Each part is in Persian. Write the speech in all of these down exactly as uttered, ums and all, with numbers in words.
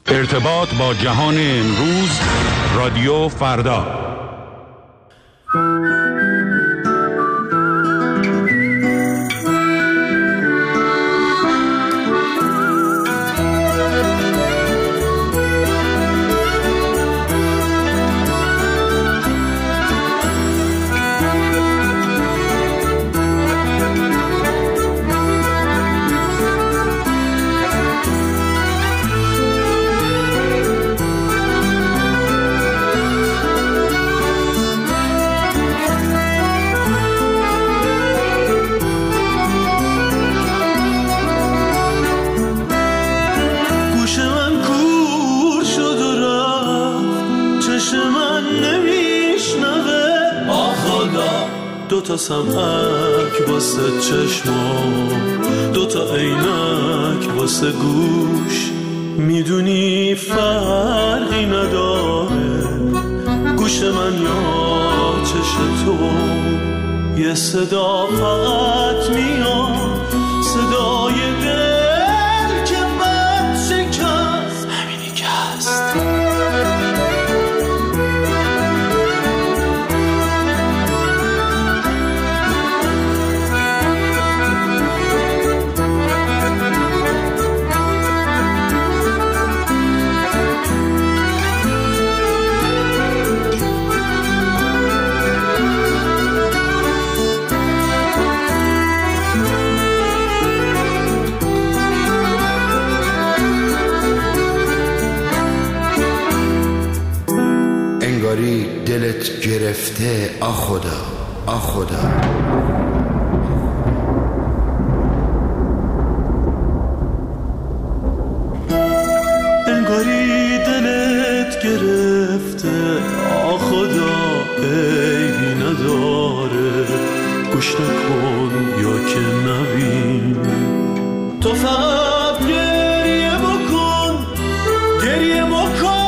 ارتباط با جهان امروز، رادیو فردا. دو تا سمعک واسه چشمام، دو تا عینک واسه گوش، میدونی فرقی نداره گوش من یا چش تو. یه صدا فقط میاد، صدای دل که بد شکست، همینی که هست. انگاری دلت گرفته آ خدا، آ خدا. انگاری دلت گرفته آ خدا، عیبی نداره گوش نکن یا که نبین. تو فقط گریه بکن، گریه بکن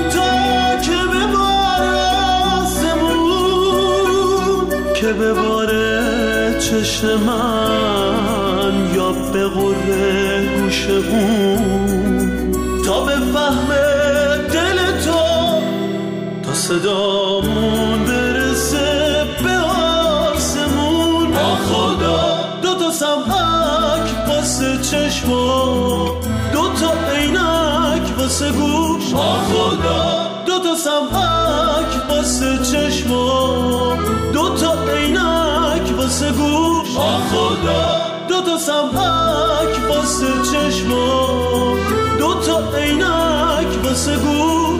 که بباره چشم من یا به غره گوش اون، تا به فهم دل تو، تا صدامون برسه به آسمون. آ خدا دو تا سمعک واسه چشما، دو تا عینک واسه گوش. آ خدا دو تا سمعک واسه چشما، دو تا عینک واسه گوش. آ خدا دو تا سمعک واسه چشما، دو تا عینک واسه گوش.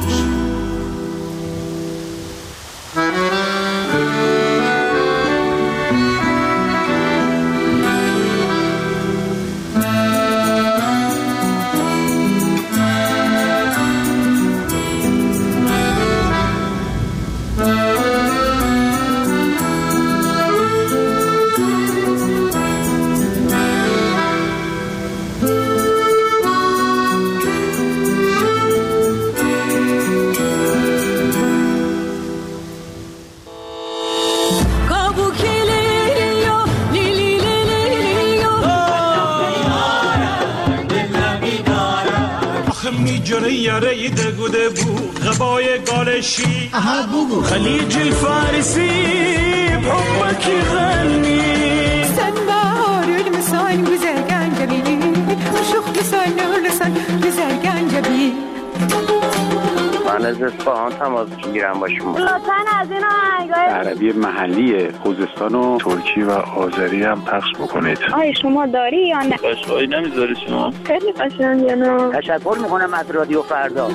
میجره یاره دگوده بو غبای گالشی خلیج الفارسی بحبك يغني سنبار المسان وزرقان جبيني وشوخ لسان لسان وزرقان جبيني. من از اصفهان تماس میگیرم با شما. لطفاً از این آهنگای عربی محلی خوزستان و ترکی و آذری هم پخش بکنید. آیا شما داری یا نه؟ قشنگی نمیذاری شما؟ خیلی قشنگه. نه تشکر میکنم از رادیو فردا.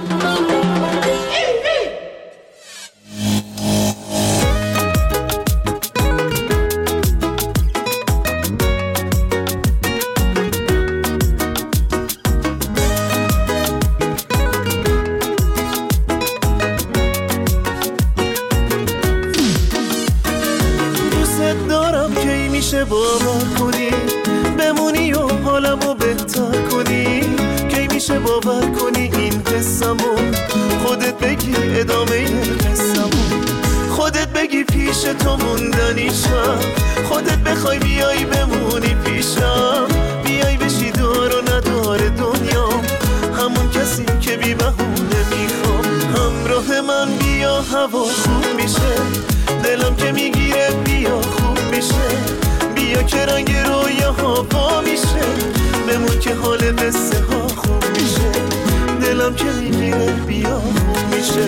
باور کنی بمونی و حالمو بهتر کنی، کی میشه باور کنی این قصه‌مو، خودت بگی ادامه قصه‌مو، خودت بگی پیش تو موندنیشم، خودت بخوای بیای بمونی پیشم، بیای بشی دار و ندار دنیا، همون کسی که بی دلم که میگیره بیا خوب میشه.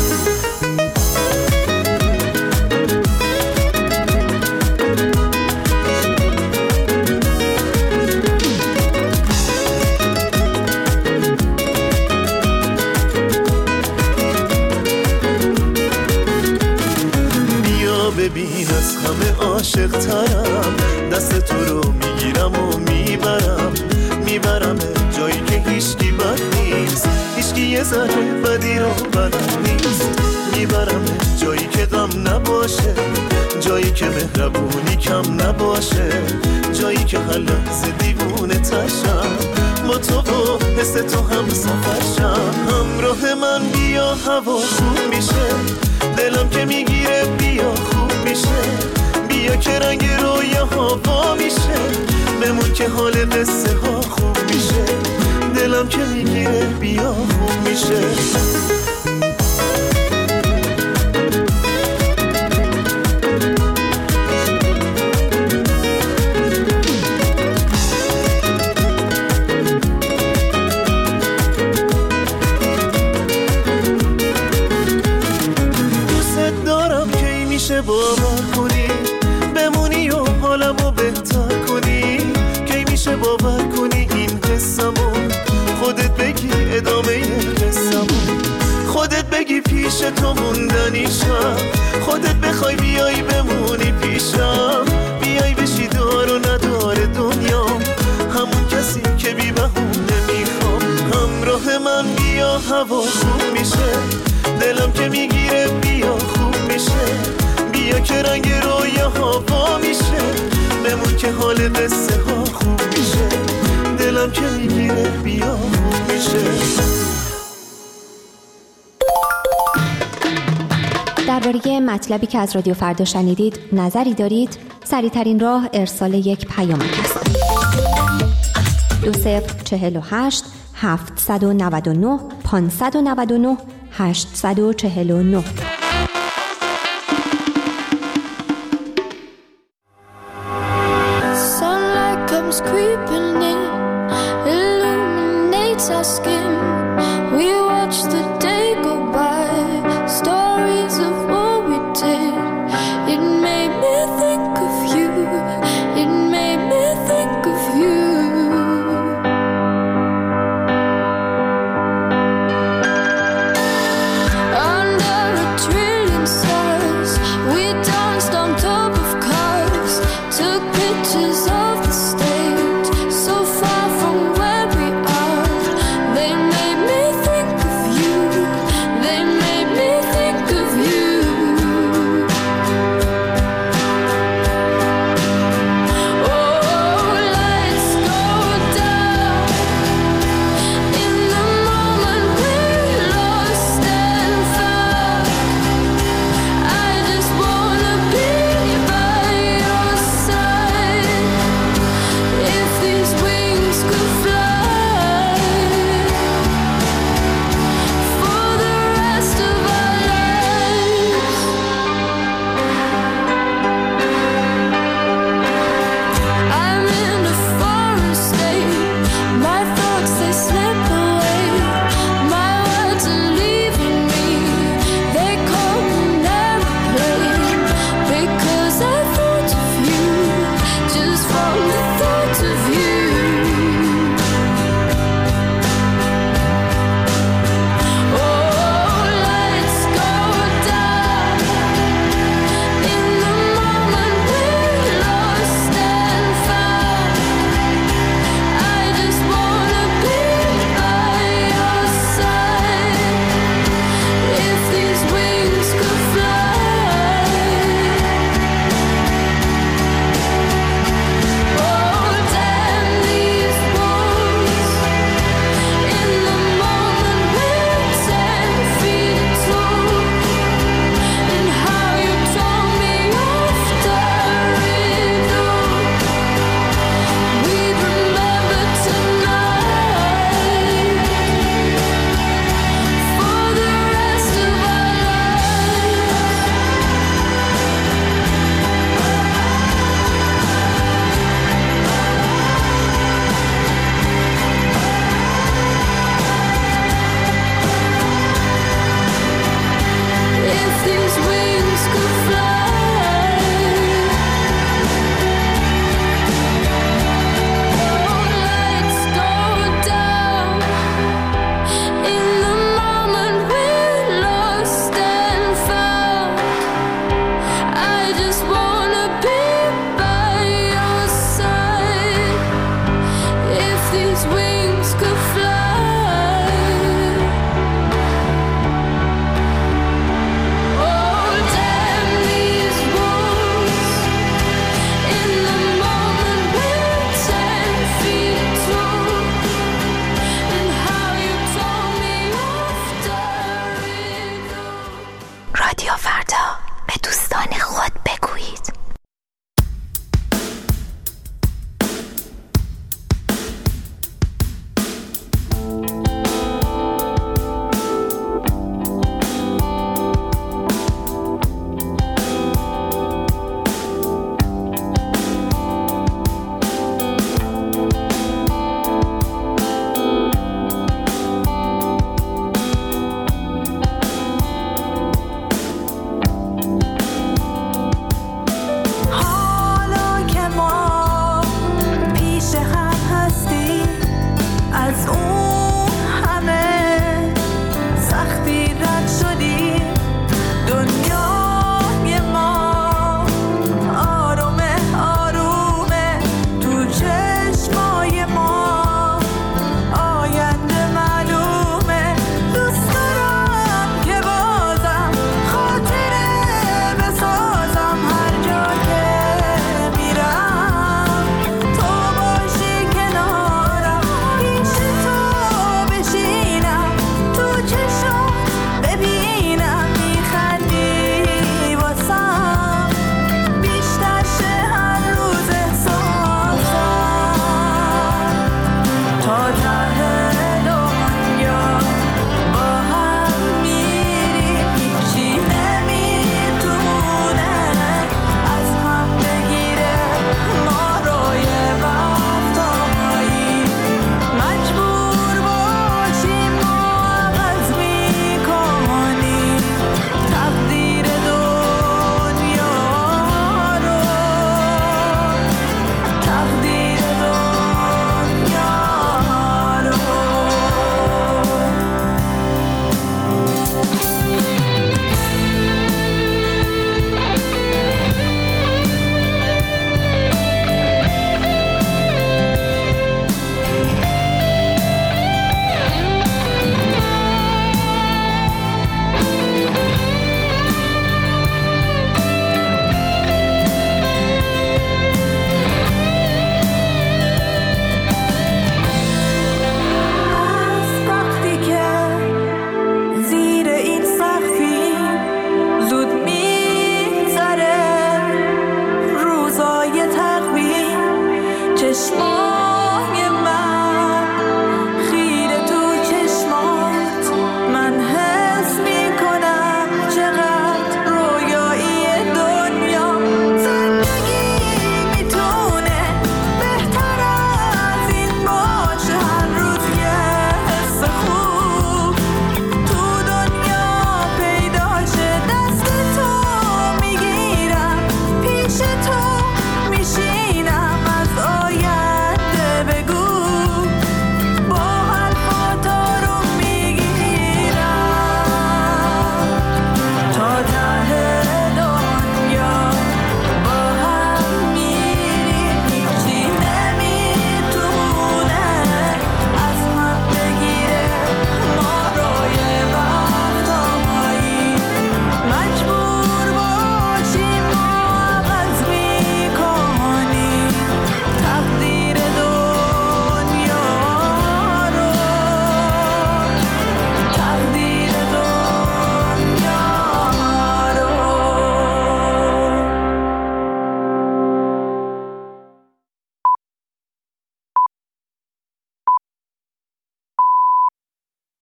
ببین از همه عاشق ترم، دست تو رو میگیرم و میبرم، میبرم جایی که هیچکی بد نیست، هیچکی یه ذره بدی رو بلد نیست، میبرم جایی که غم نباشه، جایی که مهربونی کم نباشه، جایی که هر لحظه دیوونه تشم، با تو و حس تو هم سفرشم. همراه من بیا هوا خوب میشه، دلم که میگیره بیا خوب میشه، بیا که رنگ رویاها وا میشه، بمون که حال قصه ها خوب میشه، دلم که میگیره بیا خوب میشه. باور کنی بمونی و حالمو بهتر کنی، کی میشه باور کنی این قصه‌مو، خودت بگی ادامه قصه‌مو، خودت بگی پیش تو موندنیشم، خودت بخوای بیای بمونی پیشم، بیای بشی دار و ندار دنیا، همون کسی که بی بهونه میخوام. همراه من بیا هوا خوب میشه، دلم که میگیره بیا خوب میشه، بیا که رنگ رویاها وا میشه، بمون که حال قصه ها خوب میشه، دلم که میگیره بیا خوب میشه. درباره مطلبی که از رادیو فردا شنیدید نظری دارید؟ سریع‌ترین راه ارسال یک پیامک است. دو صفر چهل و هشت هفتصد و نود و نه پانصد و نود و نه هشتصد و چهل و نه. Creeping in, illuminates our skin.